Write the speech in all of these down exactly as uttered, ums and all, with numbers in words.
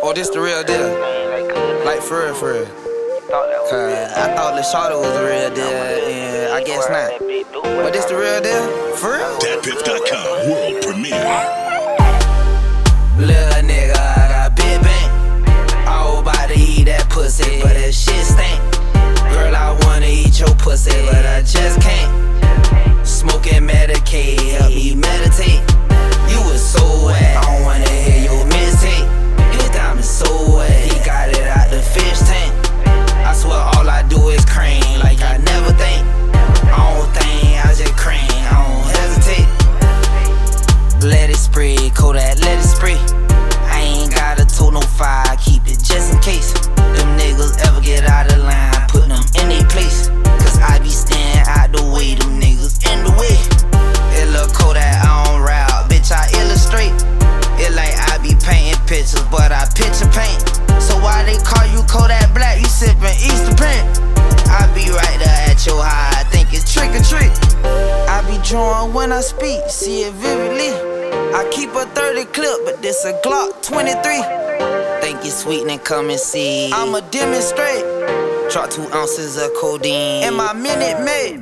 Oh, this the real deal. Like for real, for real. Cause I thought the shorty was the real deal, and I guess not. But this the real deal? For real? Dat Piff dot com world premiere. Little nigga, I got big bank. I was about to eat that pussy, but that shit stink. Girl, I wanna eat your pussy, but I just can't. Smoking Medicaid, help me meditate. You was so wet, I don't wanna hear your mistake. His diamond so wet, he got it out the fish tank. I swear all I do is cream, like I never think. I don't think, I just cream, I don't hesitate. Let it spray, Kodak, let it spray. I ain't got a tote, no fire, keep it just in case them niggas ever get out of line, put them in their place. Cause I be staying out the way, them niggas in the way. It look Kodak, I don't rap, bitch, I illustrate. It like I be painting pictures, but I picture paint. So why they call you Kodak Black, you sippin' Easter paint? I be right there at your high, I think it's trick or treat. I be drawing when I speak, see it vividly. I keep a thirty clip, but this a Glock twenty-three. Think it's sweet and come and see. I'ma demonstrate. Drop two ounces of codeine in my Minute Maid.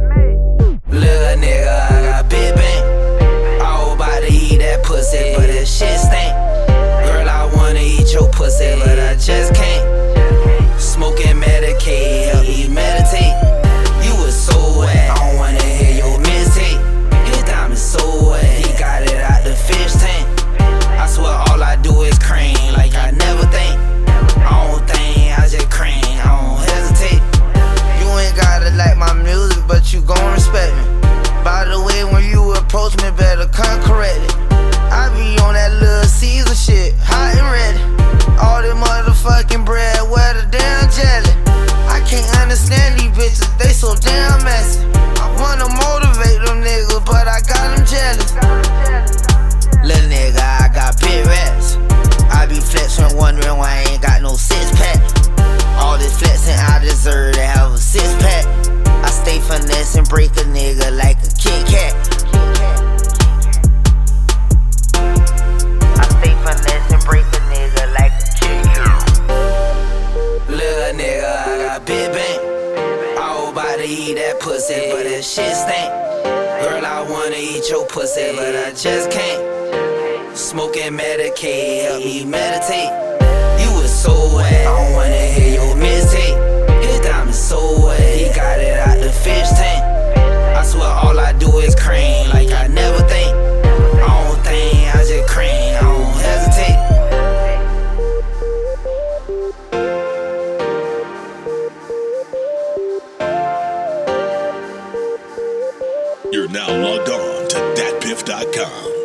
Little nigga, I got big bank. I was about to eat that pussy, but that shit stink. Girl, I wanna eat your pussy, but I just can't. Smoking Medicaid, help me meditate. You was so wet, I don't wanna hear your mistake. His diamond so wet, he got it out the fish tank. I swear all I do is cream, like I never think. I don't think, I just cream, I don't hesitate. You ain't gotta like my music, but you gon' respect me. By the way, when you approach me, better come correct it. I be on that little Caesar shit, hot and ready. All this motherfucking bread, where the damn jelly? I can't understand these bitches, they so damn messy. I wanna motivate them niggas, but I got them jealous. Little nigga, I got big rats. I be flexing, wondering why I ain't got no six pack. All this flexing, I deserve to have a six pack. I stay finesse and break a nigga like a Kit Kat. I stay finesse and break a nigga like a Kit Kat. Little nigga, I got big bank. I was about to eat that pussy, but that shit stink. Girl, I wanna eat your pussy, but I just can't. Smoking Medicaid, help me meditate. You was so wet, I don't wanna hear your mistake. His diamond so wet, he got it out the fish tank. I swear all I do is cream, like I never think. I don't think, I just cream, I don't hesitate. You're now logged on to Dat Piff dot com.